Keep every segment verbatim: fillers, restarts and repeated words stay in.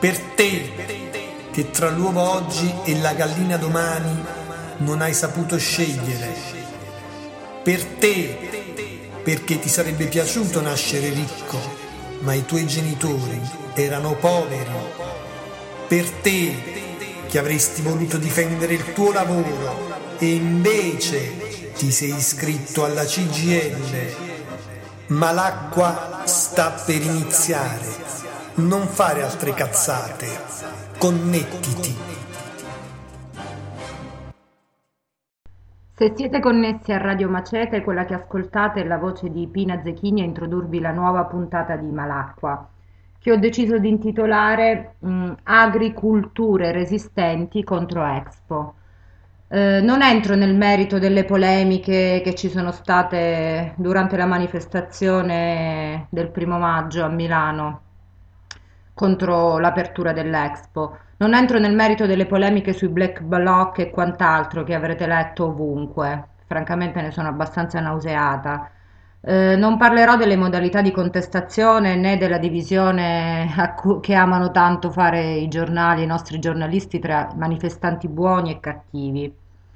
Per te, che tra l'uovo oggi e la gallina domani non hai saputo scegliere. Per te, perché ti sarebbe piaciuto nascere ricco, ma i tuoi genitori erano poveri. Per te, che avresti voluto difendere il tuo lavoro e invece ti sei iscritto alla C G I L. Ma l'acqua sta per iniziare. Non fare altre cazzate. Connettiti. Se siete connessi a Radio Macete, quella che ascoltate è la voce di Pina Zecchini a introdurvi la nuova puntata di Malacqua, che ho deciso di intitolare mh, Agriculture resistenti contro Expo. Eh, non entro nel merito delle polemiche che ci sono state durante la manifestazione del primo maggio a Milano contro l'apertura dell'Expo. Non entro nel merito delle polemiche sui black bloc e quant'altro che avrete letto ovunque. Francamente ne sono abbastanza nauseata. Eh, non parlerò delle modalità di contestazione né della divisione a cu- che amano tanto fare i giornali, i nostri giornalisti tra manifestanti buoni e cattivi.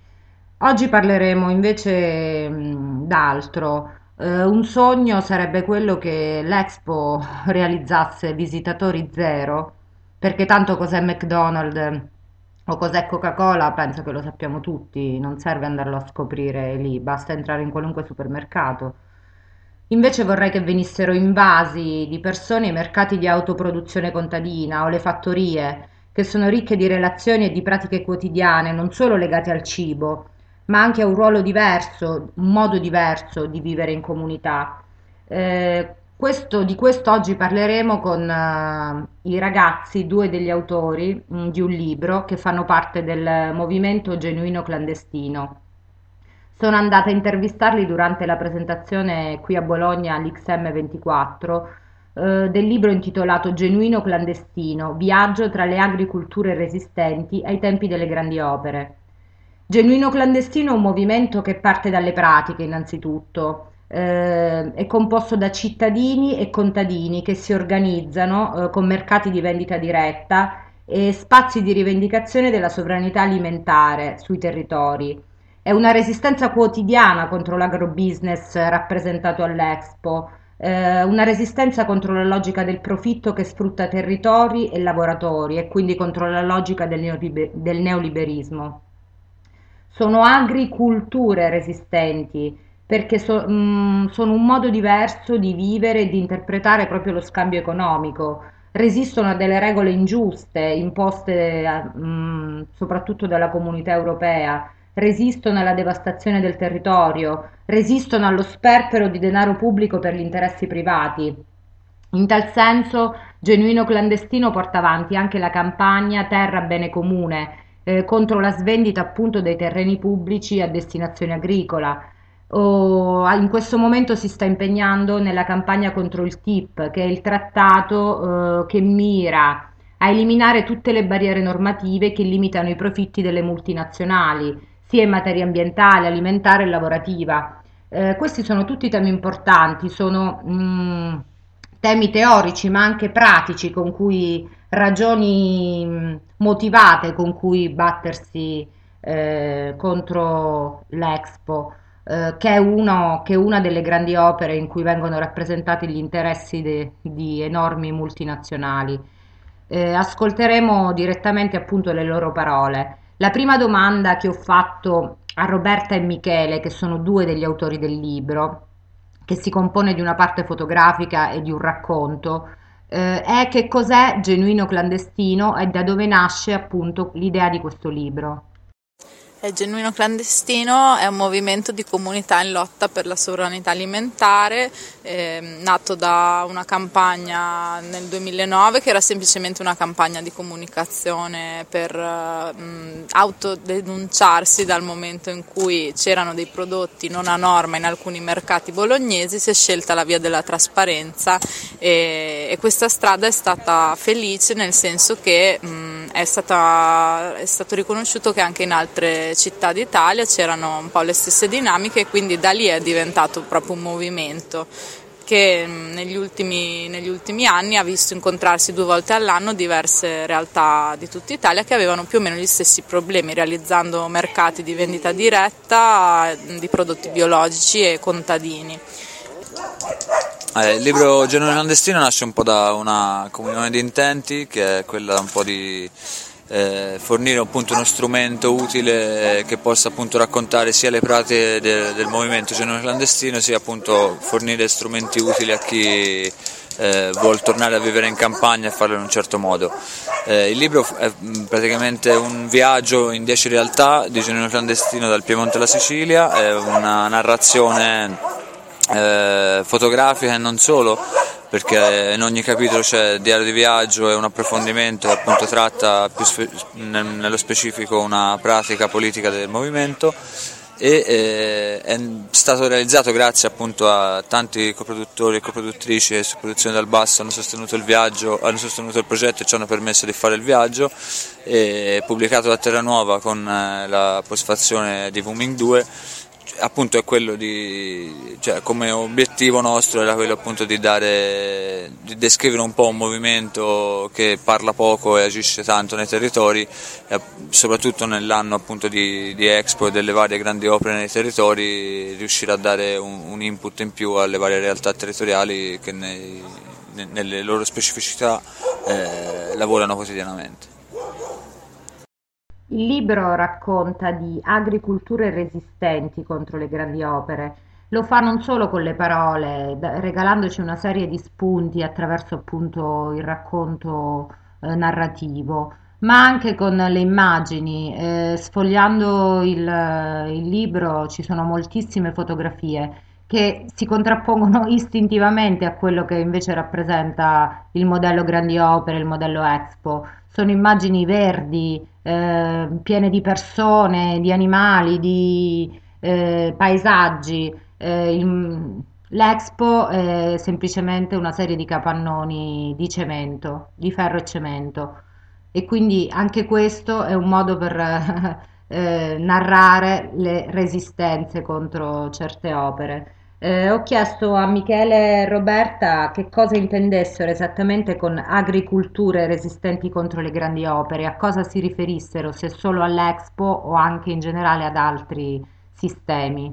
Oggi parleremo invece mh, d'altro. Eh, un sogno sarebbe quello che l'Expo realizzasse visitatori zero, perché tanto cos'è McDonald's o cos'è Coca-Cola, penso che lo sappiamo tutti, non serve andarlo a scoprire lì, basta entrare in qualunque supermercato. Invece vorrei che venissero invasi di persone i mercati di autoproduzione contadina o le fattorie, che sono ricche di relazioni e di pratiche quotidiane, non solo legate al cibo, ma anche a un ruolo diverso, un modo diverso di vivere in comunità. Eh, questo, di questo oggi parleremo con eh, i ragazzi, due degli autori mh, di un libro che fanno parte del movimento genuino clandestino. Sono andata a intervistarli durante la presentazione qui a Bologna all'X M ventiquattro eh, del libro intitolato Genuino clandestino, viaggio tra le agriculture resistenti ai tempi delle grandi opere. Genuino clandestino è un movimento che parte dalle pratiche innanzitutto, eh, è composto da cittadini e contadini che si organizzano eh, con mercati di vendita diretta e spazi di rivendicazione della sovranità alimentare sui territori. È una resistenza quotidiana contro l'agrobusiness rappresentato all'Expo, eh, una resistenza contro la logica del profitto che sfrutta territori e lavoratori e quindi contro la logica del, neoliber- del neoliberismo. Sono agriculture resistenti perché so- mh, sono un modo diverso di vivere e di interpretare proprio lo scambio economico. Resistono a delle regole ingiuste imposte a- mh, soprattutto dalla comunità europea, resistono alla devastazione del territorio, resistono allo sperpero di denaro pubblico per gli interessi privati. In tal senso, Genuino Clandestino porta avanti anche la campagna Terra Bene Comune, eh, contro la svendita appunto dei terreni pubblici a destinazione agricola. O, in questo momento si sta impegnando nella campagna contro il T I P, che è il trattato eh, che mira a eliminare tutte le barriere normative che limitano i profitti delle multinazionali, sia in materia ambientale, alimentare e lavorativa. Eh, questi sono tutti temi importanti, sono mh, temi teorici ma anche pratici con cui ragioni mh, motivate con cui battersi eh, contro l'Expo, eh, che è, uno, che è una delle grandi opere in cui vengono rappresentati gli interessi de- di enormi multinazionali. Eh, ascolteremo direttamente appunto le loro parole. La prima domanda che ho fatto a Roberta e Michele, che sono due degli autori del libro, che si compone di una parte fotografica e di un racconto, eh, è che cos'è Genuino Clandestino e da dove nasce appunto l'idea di questo libro. È Genuino Clandestino è un movimento di comunità in lotta per la sovranità alimentare, eh, nato da una campagna nel duemilanove che era semplicemente una campagna di comunicazione per eh, autodenunciarsi dal momento in cui c'erano dei prodotti non a norma in alcuni mercati bolognesi. Si è scelta la via della trasparenza e, e questa strada è stata felice, nel senso che mh, è, stata, è stato riconosciuto che anche in altre città d'Italia c'erano un po' le stesse dinamiche e quindi da lì è diventato proprio un movimento che negli ultimi, negli ultimi anni ha visto incontrarsi due volte all'anno diverse realtà di tutta Italia che avevano più o meno gli stessi problemi, realizzando mercati di vendita diretta di prodotti biologici e contadini. Eh, il libro Genuino Clandestino nasce un po' da una comunione di intenti, che è quella un po' di eh, fornire appunto uno strumento utile che possa appunto raccontare sia le pratiche de, del movimento Genuino Clandestino, sia appunto fornire strumenti utili a chi eh, vuol tornare a vivere in campagna e farlo in un certo modo. Eh, il libro è praticamente un viaggio in dieci realtà di Genuino Clandestino dal Piemonte alla Sicilia, è una narrazione Eh, fotografica e non solo, perché in ogni capitolo c'è diario di viaggio e un approfondimento che appunto tratta più spe- nello specifico una pratica politica del movimento, e eh, è stato realizzato grazie appunto a tanti coproduttori e coproduttrici che su Produzione dal Basso hanno sostenuto il viaggio, hanno sostenuto il progetto e ci hanno permesso di fare il viaggio, e pubblicato da Terranuova con eh, la postfazione di Wuming due. Appunto è quello di, cioè come obiettivo nostro era quello appunto di dare, di descrivere un po' un movimento che parla poco e agisce tanto nei territori, e soprattutto nell'anno appunto di, di Expo e delle varie grandi opere nei territori, riuscire a dare un, un input in più alle varie realtà territoriali che nei, nelle loro specificità eh, lavorano quotidianamente. Il libro racconta di agricolture resistenti contro le grandi opere. Lo fa non solo con le parole, da- regalandoci una serie di spunti attraverso appunto il racconto eh, narrativo, ma anche con le immagini. Eh, sfogliando il, il libro ci sono moltissime fotografie che si contrappongono istintivamente a quello che invece rappresenta il modello grandi opere, il modello Expo. Sono immagini verdi, eh, piene di persone, di animali, di eh, paesaggi. Eh, il- L'Expo è semplicemente una serie di capannoni di cemento, di ferro e cemento. E quindi anche questo è un modo per eh, narrare le resistenze contro certe opere. Eh, ho chiesto a Michele e Roberta che cosa intendessero esattamente con agricolture resistenti contro le grandi opere, a cosa si riferissero, se solo all'Expo o anche in generale ad altri sistemi.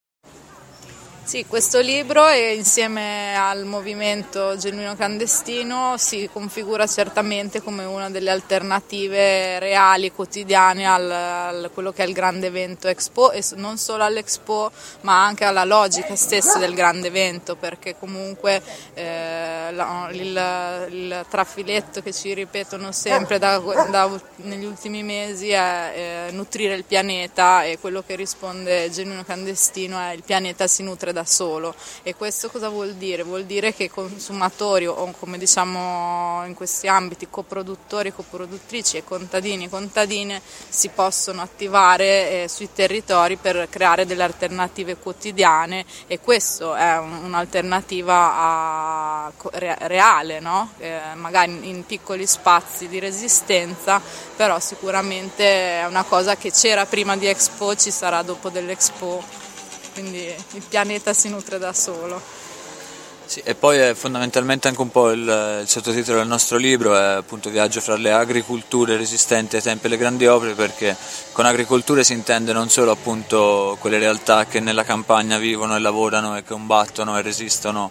Sì, questo libro e insieme al movimento Genuino Clandestino si configura certamente come una delle alternative reali, quotidiane al, al quello che è il grande evento Expo, e non solo all'Expo ma anche alla logica stessa del grande evento, perché comunque eh, la, il, il trafiletto che ci ripetono sempre da, da, negli ultimi mesi è eh, nutrire il pianeta, e quello che risponde Genuino Clandestino è: il pianeta si nutre da solo. E questo cosa vuol dire? Vuol dire che i consumatori, o come diciamo in questi ambiti coproduttori, coproduttrici e contadini e contadine, si possono attivare eh, sui territori per creare delle alternative quotidiane, e questo è un, un'alternativa a, re, reale, no? Eh, magari in piccoli spazi di resistenza, però sicuramente è una cosa che c'era prima di Expo, ci sarà dopo dell'Expo. Quindi il pianeta si nutre da solo. Sì, e poi è fondamentalmente anche un po' il, il sottotitolo del nostro libro è appunto Viaggio fra le agricolture resistenti ai tempi e alle grandi opere, perché con agricolture si intende non solo appunto quelle realtà che nella campagna vivono e lavorano e combattono e resistono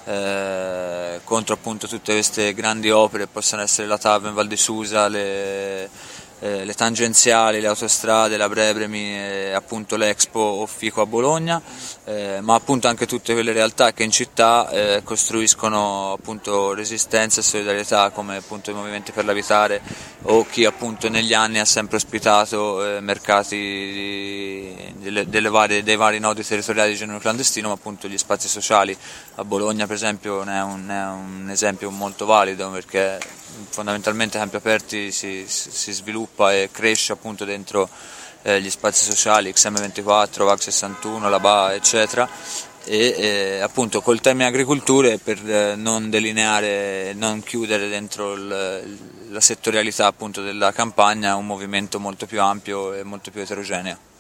eh, contro appunto tutte queste grandi opere, possono essere la TAV in Val di Susa, le Eh, le tangenziali, le autostrade, la Brebremi e appunto l'Expo o Fico a Bologna, eh, ma appunto anche tutte quelle realtà che in città eh, costruiscono appunto resistenza e solidarietà, come appunto i movimenti per l'abitare, o chi appunto negli anni ha sempre ospitato eh, mercati di, delle, delle varie, dei vari nodi territoriali di Genuino Clandestino, ma appunto gli spazi sociali. A Bologna per esempio ne è un, ne è un esempio molto valido, perché fondamentalmente Campi Aperti si, si sviluppa e cresce appunto dentro eh, gli spazi sociali, X M ventiquattro, V A C sessantuno, la B A, eccetera, e eh, appunto col tema agricolture, per eh, non delineare, non chiudere dentro il, la settorialità appunto della campagna, un movimento molto più ampio e molto più eterogeneo.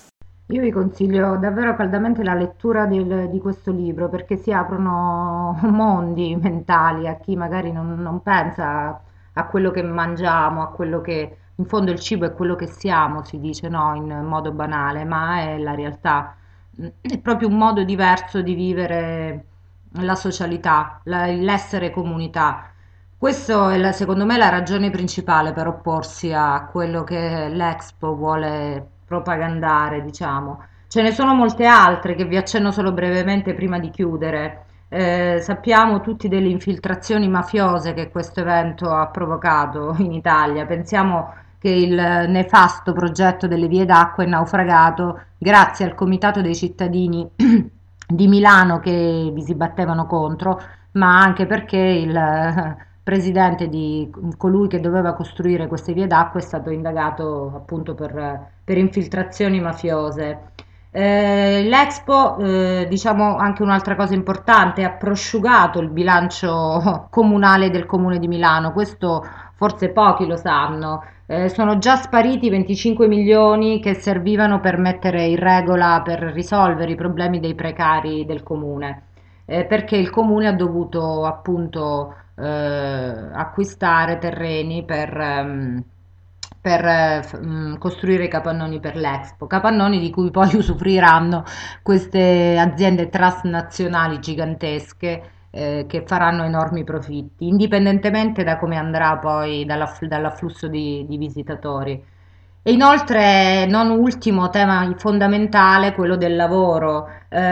Io vi consiglio davvero caldamente la lettura del- di questo libro perché si aprono mondi mentali a chi magari non, non pensa a quello che mangiamo, a quello che in fondo il cibo è quello che siamo, si dice no, in modo banale, ma è la realtà. È proprio un modo diverso di vivere la socialità, la- l'essere comunità. Questo è la- secondo me la ragione principale per opporsi a quello che l'Expo vuole propagandare, diciamo. Ce ne sono molte altre che vi accenno solo brevemente prima di chiudere. Eh, sappiamo tutti delle infiltrazioni mafiose che questo evento ha provocato in Italia. Pensiamo che il nefasto progetto delle vie d'acqua è naufragato grazie al Comitato dei cittadini di Milano che vi si battevano contro, ma anche perché il eh, presidente di colui che doveva costruire queste vie d'acqua è stato indagato appunto per, per infiltrazioni mafiose. Eh, L'Expo, eh, diciamo anche un'altra cosa importante, ha prosciugato il bilancio comunale del Comune di Milano, questo forse pochi lo sanno. Eh, sono già spariti venticinque milioni che servivano per mettere in regola, per risolvere i problemi dei precari del comune, eh, perché il comune ha dovuto appunto eh, acquistare terreni per, ehm, per eh, f- mh, costruire i capannoni per l'Expo, capannoni di cui poi usufruiranno queste aziende transnazionali gigantesche eh, che faranno enormi profitti, indipendentemente da come andrà poi dall'aff- dall'afflusso di, di visitatori. E inoltre, non ultimo tema fondamentale, quello del lavoro.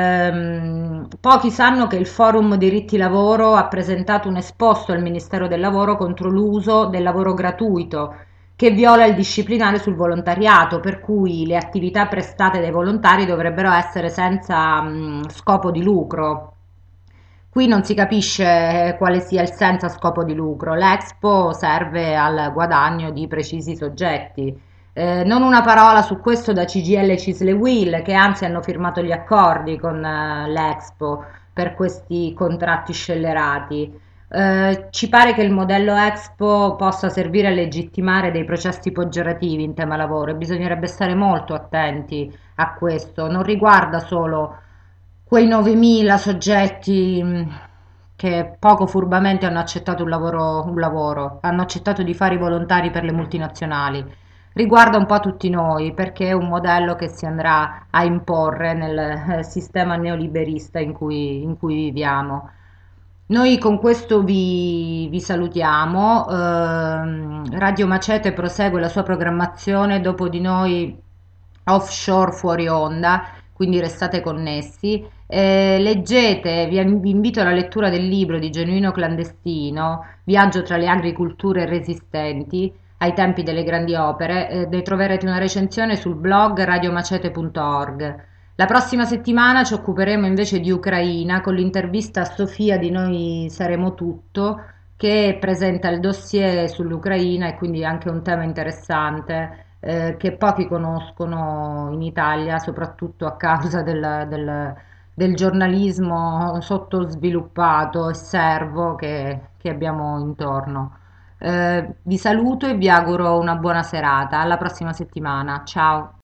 Ehm, pochi sanno che il Forum Diritti Lavoro ha presentato un esposto al Ministero del Lavoro contro l'uso del lavoro gratuito, che viola il disciplinare sul volontariato, per cui le attività prestate dai volontari dovrebbero essere senza mh, scopo di lucro. Qui non si capisce quale sia il senza scopo di lucro. L'Expo serve al guadagno di precisi soggetti. Eh, non una parola su questo da C G I L e Cisle Will, che anzi hanno firmato gli accordi con eh, l'Expo per questi contratti scellerati. Eh, ci pare che il modello Expo possa servire a legittimare dei processi peggiorativi in tema lavoro e bisognerebbe stare molto attenti a questo. Non riguarda solo quei novemila soggetti mh, che poco furbamente hanno accettato un lavoro, un lavoro, hanno accettato di fare i volontari per le multinazionali. Riguarda un po' tutti noi perché è un modello che si andrà a imporre nel eh, sistema neoliberista in cui, in cui viviamo. Noi con questo vi, vi salutiamo. Ehm, Radio Macete prosegue la sua programmazione dopo di noi offshore fuori onda, quindi restate connessi. Eh, leggete, vi, vi invito alla lettura del libro di Genuino Clandestino, Viaggio tra le agriculture resistenti ai tempi delle grandi opere. Eh, ne troverete una recensione sul blog radiomacete punto org. La prossima settimana ci occuperemo invece di Ucraina con l'intervista a Sofia di Noi Saremo Tutto, che presenta il dossier sull'Ucraina e quindi anche un tema interessante eh, che pochi conoscono in Italia, soprattutto a causa del, del- del giornalismo sottosviluppato e servo che, che abbiamo intorno. Eh, vi saluto e vi auguro una buona serata. Alla prossima settimana. Ciao.